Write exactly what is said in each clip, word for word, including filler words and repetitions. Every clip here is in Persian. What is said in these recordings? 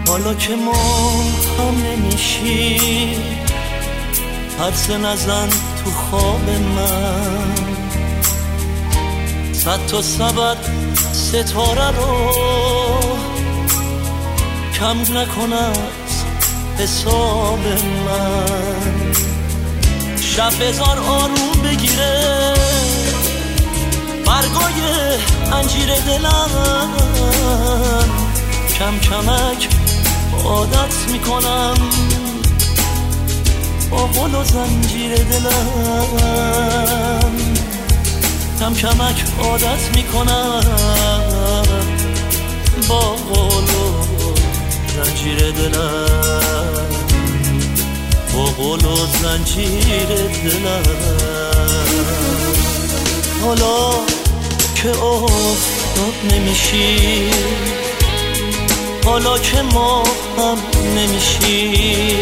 حالا که ما هم نمیشی، حدس نزن تو خواب من، صد تا سبد ستاره رو کم نکن از حساب من. شب بزار آروم بگیره برگای انجیر دلم، کم کمک عادت میکنم با قل و زنجیر دلم، کم کمک عادت میکنم با قل و زنجیر دلم، با قل و زنجیر دلم. حالا که افتاد نمیشی، حالا که ما هم نمیشی،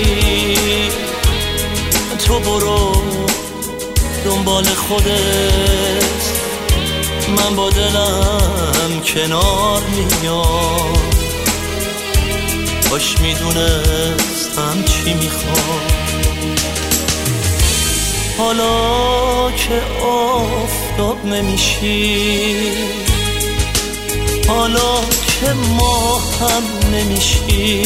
تو برو دنبال خودت، من با دلم کنار میام. باش میدونستم چی میخوام. حالا که آفتاب نمیشی، حالا که ما هم نمیشی،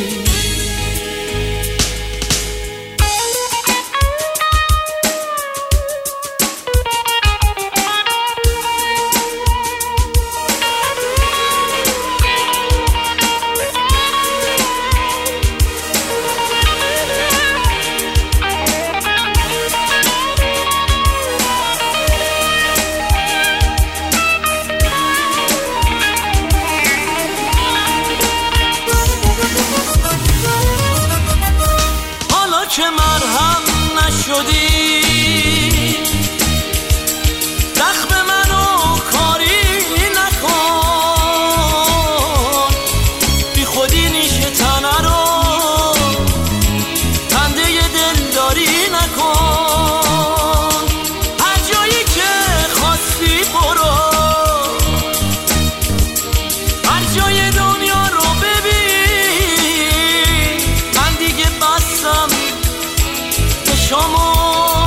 که مرهم نشدی، زخم منو کاری نکن، بی خودی نیشه تنه رو خنده دلداری نکن. هر جایی که خواستی برو، هر جای دنیا رو ببین، من دیگه بستم شما.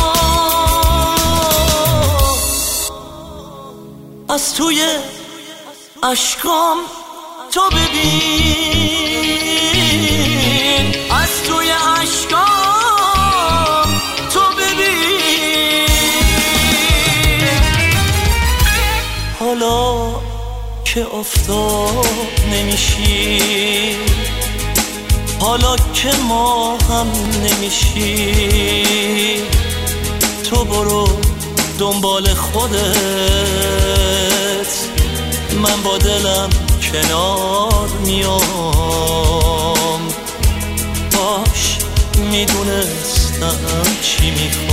از توی اشکام تو ببین، از توی اشکام تو ببین. حالا که افتاد نمیشی، حالا که ما هم نمیشی، تو برو دنبال خودت، من با دلم کنار میام. باش میدونستم چی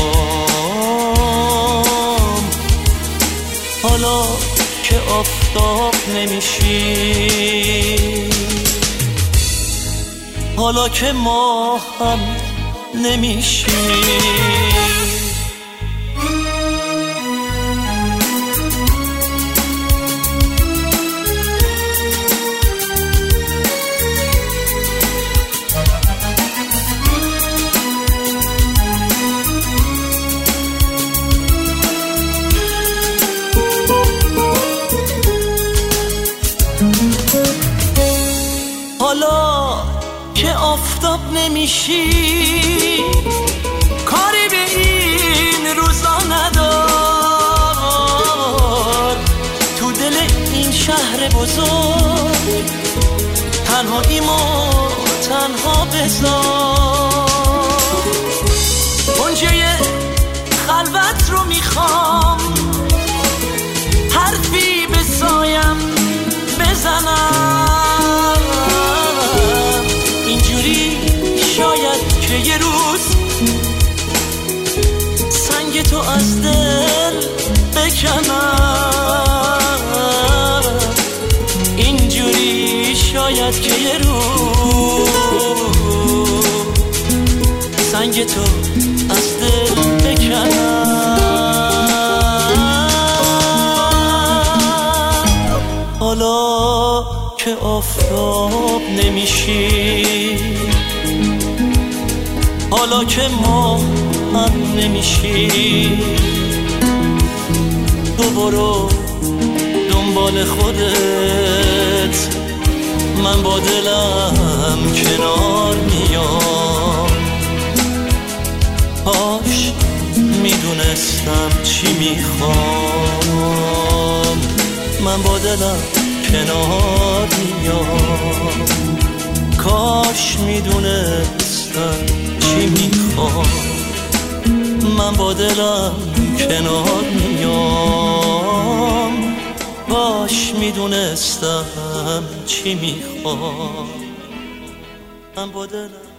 میخوام. حالا که آفتاب نمیشی، حالا که ما هم نمیشی. حالا که آفتاب نمیشی، کاری به این روزا ندار. تو دل این شهر بزرگ تنهاییمو تنها بذار. اونجای خلوت رو میخوام، حرفی به سایم بزنم. اینجوری شاید که یه روز سنگ تو از دل بکنم. اینجوری شاید که یه روز سنگ تو از دل بکنم. حالا که آفتاب نمیشی، حالا که ما هم نمیشی، تو برو دنبال خودت، من با دلم کنار میام. کاش میدونستم چی میخوام، من با دلم کنار میام. کاش میدونستم چی میخوام، من با دلم کنار میام. کاش میدونستم چی میخوام، من با دلم